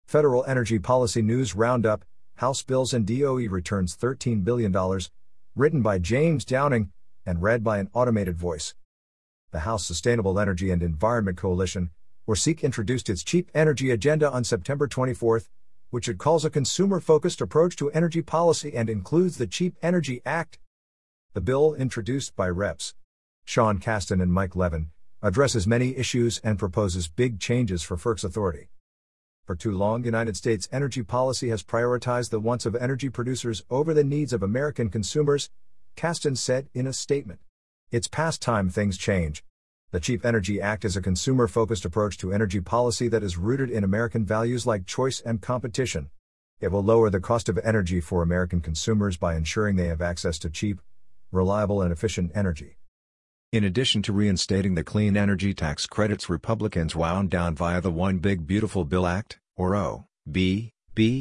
Federal Energy Policy News Roundup, House Bills and DOE returns $13 billion, written by James Downing, and read by an automated voice. The House Sustainable Energy and Environment Coalition, or SEEC, introduced its Cheap Energy Agenda on September 24, which it calls a consumer-focused approach to energy policy and includes the Cheap Energy Act. The bill, introduced by Reps. Sean Casten and Mike Levin, addresses many issues and proposes big changes for FERC's authority. For too long, United States energy policy has prioritized the wants of energy producers over the needs of American consumers, Casten said in a statement. It's past time things change. The Cheap Energy Act is a consumer-focused approach to energy policy that is rooted in American values like choice and competition. It will lower the cost of energy for American consumers by ensuring they have access to cheap, reliable and efficient energy. In addition to reinstating the clean energy tax credits Republicans wound down via the One Big Beautiful Bill Act, or OBBBA,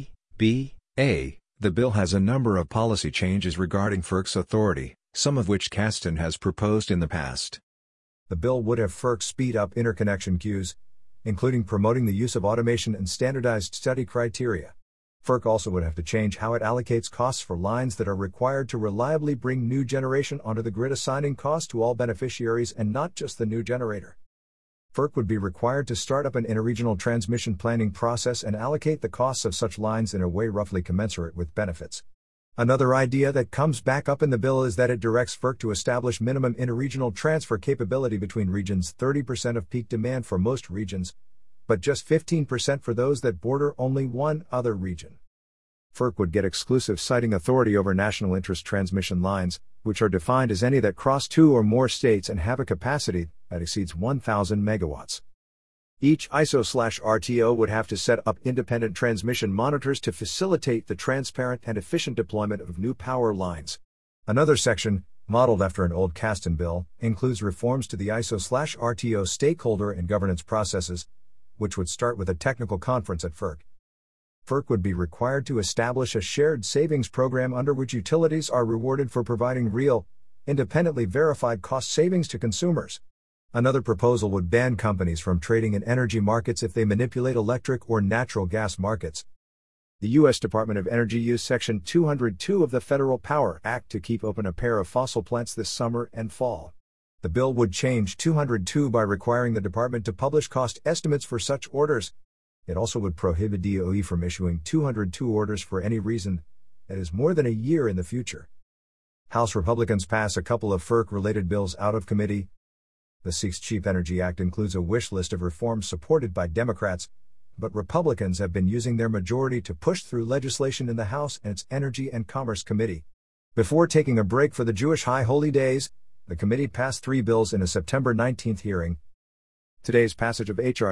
the bill has a number of policy changes regarding FERC's authority, some of which Casten has proposed in the past. The bill would have FERC speed up interconnection queues, including promoting the use of automation and standardized study criteria. FERC also would have to change how it allocates costs for lines that are required to reliably bring new generation onto the grid, assigning costs to all beneficiaries and not just the new generator. FERC would be required to start up an interregional transmission planning process and allocate the costs of such lines in a way roughly commensurate with benefits. Another idea that comes back up in the bill is that it directs FERC to establish minimum interregional transfer capability between regions, 30% of peak demand for most regions, but just 15% for those that border only one other region. FERC would get exclusive siting authority over national interest transmission lines, which are defined as any that cross 2 or more states and have a capacity that exceeds 1,000 megawatts. Each ISO/RTO would have to set up independent transmission monitors to facilitate the transparent and efficient deployment of new power lines. Another section, modeled after an old Casten bill, includes reforms to the ISO/RTO stakeholder and governance processes, which would start with a technical conference at FERC. FERC would be required to establish a shared savings program under which utilities are rewarded for providing real, independently verified cost savings to consumers. Another proposal would ban companies from trading in energy markets if they manipulate electric or natural gas markets. The U.S. Department of Energy used Section 202 of the Federal Power Act to keep open a pair of fossil plants this summer and fall. The bill would change 202 by requiring the department to publish cost estimates for such orders. It also would prohibit DOE from issuing 202 orders for any reason that is more than a year in the future. House Republicans pass a couple of FERC-related bills out of committee. The SEEC's Cheap Energy Act includes a wish list of reforms supported by Democrats, but Republicans have been using their majority to push through legislation in the House and its Energy and Commerce Committee. Before taking a break for the Jewish High Holy Days, the committee passed 3 bills in a September 19 hearing. Today's passage of H.R.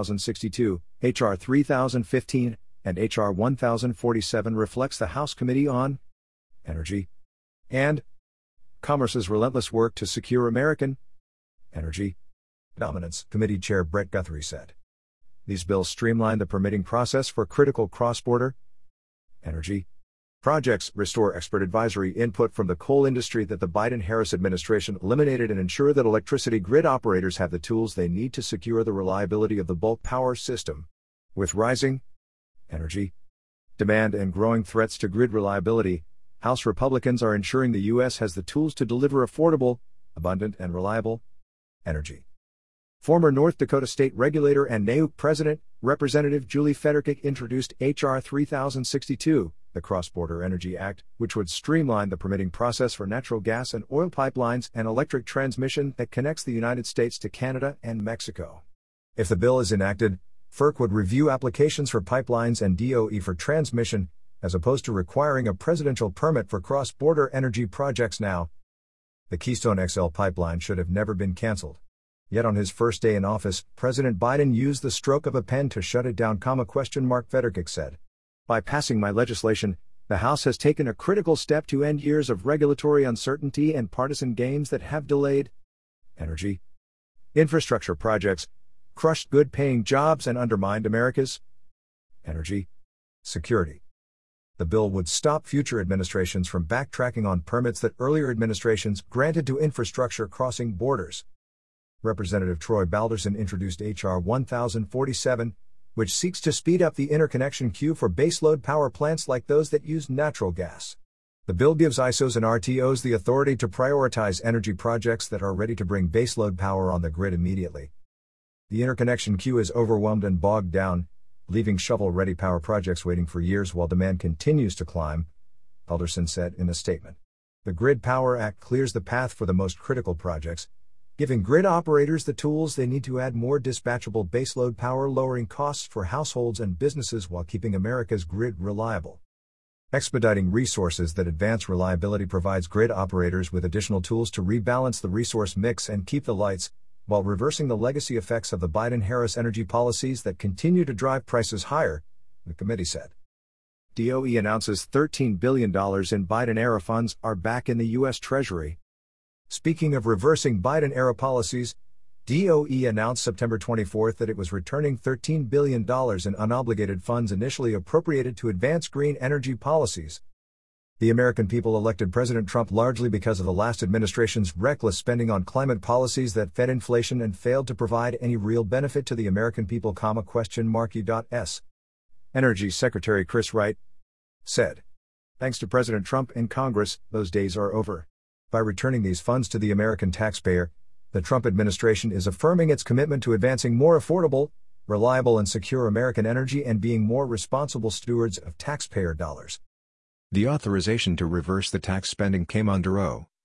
3062, H.R. 3015, and H.R. 1047 reflects the House Committee on Energy and Commerce's relentless work to secure American energy dominance, Committee Chair Brett Guthrie said. These bills streamline the permitting process for critical cross-border energy projects, restore expert advisory input from the coal industry that the Biden-Harris administration eliminated, and ensure that electricity grid operators have the tools they need to secure the reliability of the bulk power system. With rising energy demand and growing threats to grid reliability, House Republicans are ensuring the U.S. has the tools to deliver affordable, abundant, and reliable energy. Former North Dakota State Regulator and NAUC President, Representative Julie Federkick introduced H.R. 3062, the Cross-Border Energy Act, which would streamline the permitting process for natural gas and oil pipelines and electric transmission that connects the United States to Canada and Mexico. If the bill is enacted, FERC would review applications for pipelines and DOE for transmission, as opposed to requiring a presidential permit for cross-border energy projects now. The Keystone XL pipeline should have never been canceled. Yet on his first day in office, President Biden used the stroke of a pen to shut it down, Federkick said. By passing my legislation, the House has taken a critical step to end years of regulatory uncertainty and partisan games that have delayed energy infrastructure projects, crushed good-paying jobs, and undermined America's energy security. The bill would stop future administrations from backtracking on permits that earlier administrations granted to infrastructure crossing borders. Representative Troy Balderson introduced H.R. 1047, which seeks to speed up the interconnection queue for baseload power plants like those that use natural gas. The bill gives ISOs and RTOs the authority to prioritize energy projects that are ready to bring baseload power on the grid immediately. The interconnection queue is overwhelmed and bogged down, leaving shovel-ready power projects waiting for years while demand continues to climb, Alderson said in a statement. The Grid Power Act clears the path for the most critical projects, giving grid operators the tools they need to add more dispatchable baseload power, lowering costs for households and businesses while keeping America's grid reliable. Expediting resources that advance reliability provides grid operators with additional tools to rebalance the resource mix and keep the lights, while reversing the legacy effects of the Biden-Harris energy policies that continue to drive prices higher, the committee said. DOE announces $13 billion in Biden-era funds are back in the U.S. Treasury. Speaking of reversing Biden-era policies, DOE announced September 24 that it was returning $13 billion in unobligated funds initially appropriated to advance green energy policies. The American people elected President Trump largely because of the last administration's reckless spending on climate policies that fed inflation and failed to provide any real benefit to the American people, ?E.S. Energy Secretary Chris Wright said. Thanks to President Trump and Congress, those days are over. By returning these funds to the American taxpayer, the Trump administration is affirming its commitment to advancing more affordable, reliable and secure American energy and being more responsible stewards of taxpayer dollars. The authorization to reverse the tax spending came under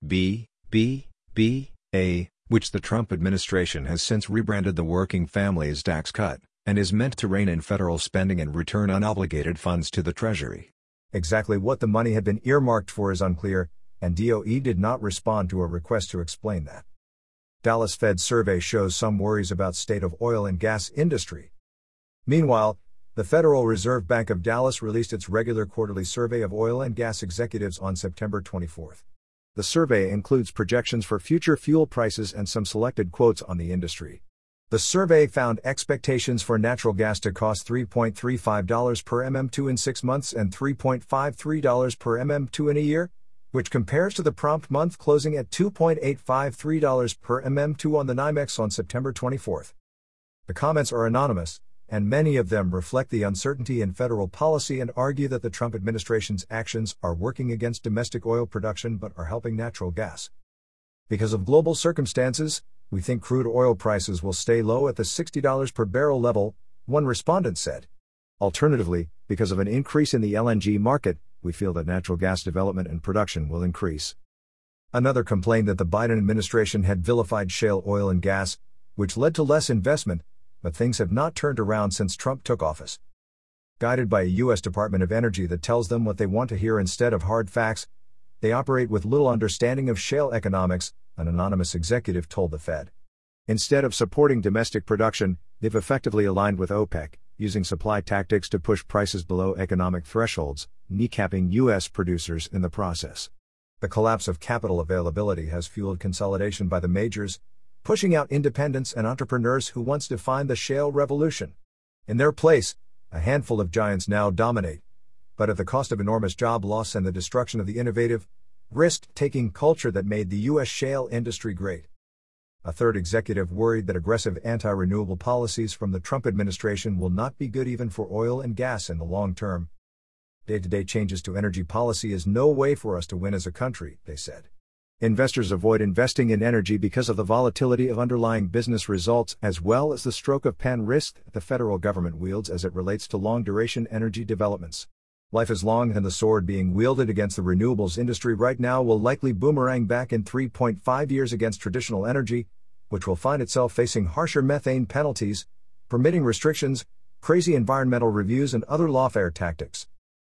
O.B.B.B.A., which the Trump administration has since rebranded the Working Families Tax Cut, and is meant to rein in federal spending and return unobligated funds to the Treasury. Exactly what the money had been earmarked for is unclear, and DOE did not respond to a request to explain that. Dallas Fed survey shows some worries about state of oil and gas industry. Meanwhile, the Federal Reserve Bank of Dallas released its regular quarterly survey of oil and gas executives on September 24. The survey includes projections for future fuel prices and some selected quotes on the industry. The survey found expectations for natural gas to cost $3.35 per MM2 in 6 months and $3.53 per MM2 in a year, which compares to the prompt month closing at $2.853 per MM2 on the NYMEX on September 24. The comments are anonymous, and many of them reflect the uncertainty in federal policy and argue that the Trump administration's actions are working against domestic oil production but are helping natural gas. Because of global circumstances, we think crude oil prices will stay low at the $60 per barrel level, one respondent said. Alternatively, because of an increase in the LNG market, we feel that natural gas development and production will increase. Another complained that the Biden administration had vilified shale oil and gas, which led to less investment, but things have not turned around since Trump took office. Guided by a U.S. Department of Energy that tells them what they want to hear instead of hard facts, they operate with little understanding of shale economics, an anonymous executive told the Fed. Instead of supporting domestic production, they've effectively aligned with OPEC, using supply tactics to push prices below economic thresholds, kneecapping U.S. producers in the process. The collapse of capital availability has fueled consolidation by the majors, pushing out independents and entrepreneurs who once defined the shale revolution. In their place, a handful of giants now dominate, but at the cost of enormous job loss and the destruction of the innovative, risk-taking culture that made the U.S. shale industry great. A third executive worried that aggressive anti-renewable policies from the Trump administration will not be good even for oil and gas in the long term. Day-to-day changes to energy policy is no way for us to win as a country, they said. Investors avoid investing in energy because of the volatility of underlying business results as well as the stroke of pen risk that the federal government wields as it relates to long-duration energy developments. Life is long, and the sword being wielded against the renewables industry right now will likely boomerang back in 3.5 years against traditional energy, which will find itself facing harsher methane penalties, permitting restrictions, crazy environmental reviews and other lawfare tactics.